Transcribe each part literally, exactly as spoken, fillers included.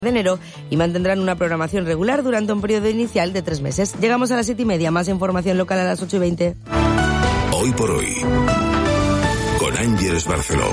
de enero y mantendrán una programación regular durante un periodo inicial de tres meses. Llegamos a las siete y media, más información local a las ocho y veinte. Hoy por hoy, con Ángeles Barceló.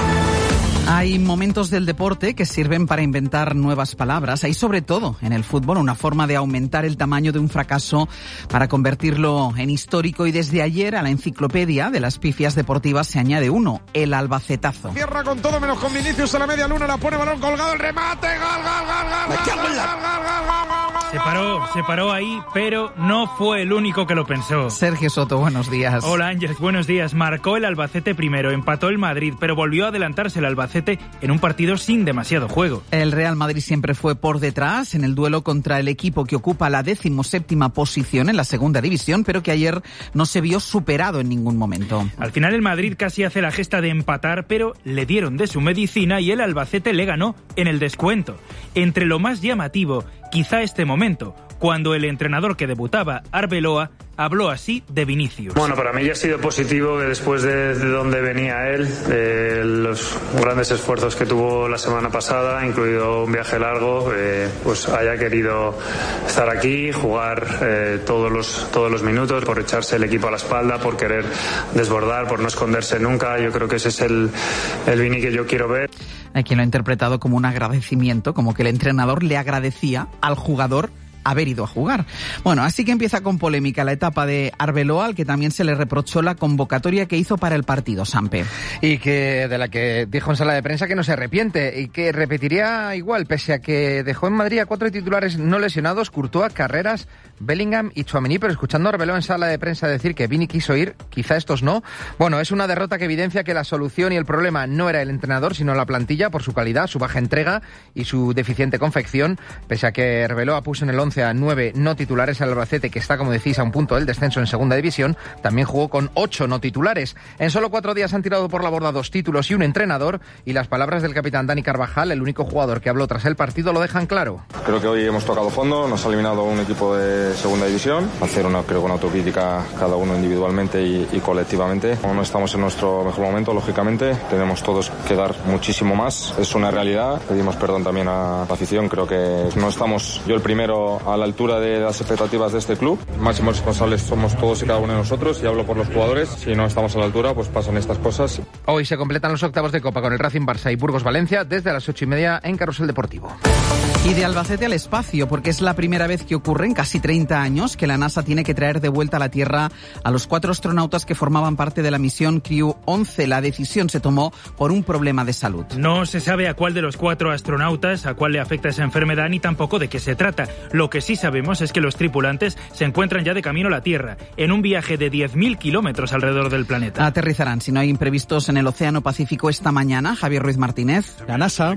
Hay momentos del deporte que sirven para inventar nuevas palabras. Hay sobre todo en el fútbol una forma de aumentar el tamaño de un fracaso para convertirlo en histórico, y desde ayer a la enciclopedia de las pifias deportivas se añade uno, el albacetazo. Cierra con todo menos con Vinicius a la media luna, la pone balón colgado, el remate, gol, gol, gol, gol, gol, gol, gol, gol, gol. Se paró, se paró ahí, pero no fue el único que lo pensó. Sergio Soto, buenos días. Hola Ángeles, buenos días. Marcó el Albacete primero, empató el Madrid, pero volvió a adelantarse el Albacete en un partido sin demasiado juego. El Real Madrid siempre fue por detrás en el duelo contra el equipo que ocupa la decimoséptima posición en la segunda división, pero que ayer no se vio superado en ningún momento. Al final el Madrid casi hace la gesta de empatar, pero le dieron de su medicina y el Albacete le ganó en el descuento. Entre lo más llamativo, quizá este momento, cuando el entrenador que debutaba, Arbeloa, habló así de Vinicius. Bueno, para mí ya ha sido positivo que después de, de donde venía él, eh, los grandes esfuerzos que tuvo la semana pasada, incluido un viaje largo, eh, pues haya querido estar aquí, jugar eh, todos los todos los minutos, por echarse el equipo a la espalda, por querer desbordar, por no esconderse nunca. Yo creo que ese es el, el Vini que yo quiero ver. Hay quien lo ha interpretado como un agradecimiento, como que el entrenador le agradecía al jugador haber ido a jugar. Bueno, así que empieza con polémica la etapa de Arbeloa, al que también se le reprochó la convocatoria que hizo para el partido, Sampe. Y que de la que dijo en sala de prensa que no se arrepiente y que repetiría igual, pese a que dejó en Madrid a cuatro titulares no lesionados, Courtois, Carreras, Bellingham y Tchouaméni, pero escuchando a Arbeloa en sala de prensa decir que Vini quiso ir, quizá estos no. Bueno, es una derrota que evidencia que la solución y el problema no era el entrenador, sino la plantilla, por su calidad, su baja entrega y su deficiente confección, pese a que Arbeloa puso en el once a nueve no titulares. El Albacete, que está, como decís, a un punto del descenso en segunda división, también jugó con ocho no titulares. En solo cuatro días han tirado por la borda dos títulos y un entrenador, y las palabras del capitán Dani Carvajal, el único jugador que habló tras el partido, lo dejan claro. Creo que hoy hemos tocado fondo, nos ha eliminado un equipo de segunda división. Hacer una, creo que una autocrítica cada uno individualmente y, y colectivamente. No estamos en nuestro mejor momento, lógicamente, tenemos todos que dar muchísimo más, es una realidad. Pedimos perdón también a la afición, creo que no estamos, yo el primero, a la altura de las expectativas de este club. Máximos responsables somos todos y cada uno de nosotros, y hablo por los jugadores. Si no estamos a la altura, pues pasan estas cosas. Hoy se completan los octavos de Copa con el Racing Barça y Burgos Valencia desde las ocho y media en Carrusel Deportivo. Y de Albacete al espacio, porque es la primera vez que ocurre en casi treinta años que la NASA tiene que traer de vuelta a la Tierra a los cuatro astronautas que formaban parte de la misión Crew once. La decisión se tomó por un problema de salud. No se sabe a cuál de los cuatro astronautas, a cuál le afecta esa enfermedad, ni tampoco de qué se trata. Lo que sí sabemos es que los tripulantes se encuentran ya de camino a la Tierra, en un viaje de diez mil kilómetros alrededor del planeta. Aterrizarán, si no hay imprevistos, en el Océano Pacífico esta mañana. Javier Ruiz Martínez. La NASA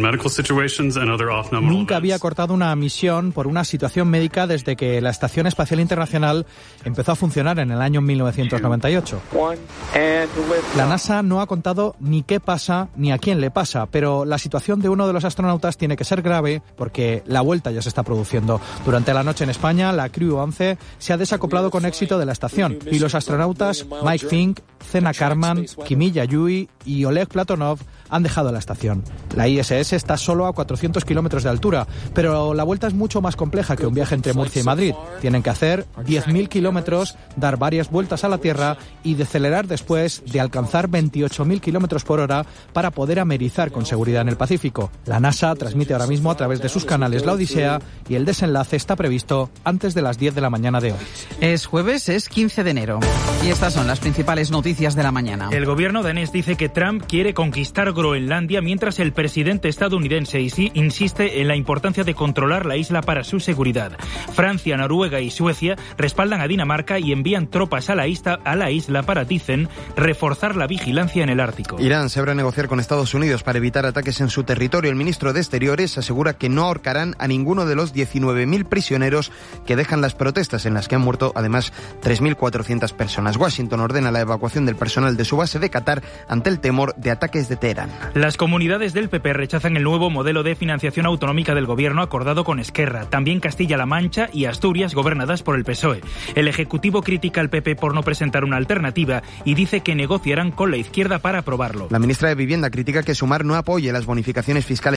nunca había cortado una misión por una situación médica desde que la Estación Espacial Internacional empezó a funcionar en el año mil novecientos noventa y ocho. La NASA no ha contado ni qué pasa ni a quién le pasa, pero la situación de uno de los astronautas tiene que ser grave porque la vuelta ya se está produciendo. Durante la noche en España, la Crew once se ha desacoplado con éxito de la estación y los astronautas Mike Fink, Zena Karman, Kimilla Yui y Oleg Platonov han dejado la estación. La I S S está solo a cuatrocientos kilómetros de altura, pero la vuelta es mucho más compleja que un viaje entre Murcia y Madrid. Tienen que hacer diez mil kilómetros, dar varias vueltas a la Tierra y decelerar después de alcanzar veintiocho mil kilómetros por hora para poder amerizar con seguridad en el Pacífico. La NASA transmite ahora mismo a través de sus canales la Odisea y el desenlace está previsto antes de las diez de la mañana de hoy. Es jueves, es quince de enero. Y estas son las principales noticias de la mañana. El gobierno danés dice que Trump quiere conquistar Groenlandia, mientras el presidente estadounidense insiste en la importancia de controlar la isla para su seguridad. Francia, Noruega y Suecia respaldan a Dinamarca y envían tropas a la isla, a la isla para, dicen, reforzar la vigilancia en el Ártico. Irán se abre a negociar con Estados Unidos para evitar ataques en su territorio. El ministro de Exteriores asegura que no ahorcarán a ninguno de los diecinueve mil prisioneros que dejan las protestas, en las que han muerto además tres mil cuatrocientas personas. Washington ordena la evacuación del personal de su base de Qatar ante el temor de ataques de Teherán. Las comunidades del P P rechazan el nuevo modelo de financiación autonómica del gobierno acordado con Esquerra. También Castilla-La Mancha y Asturias, gobernadas por el P S O E. El Ejecutivo critica al P P por no presentar una alternativa y dice que negociarán con la izquierda para aprobarlo. La ministra de Vivienda critica que Sumar no apoye las bonificaciones fiscales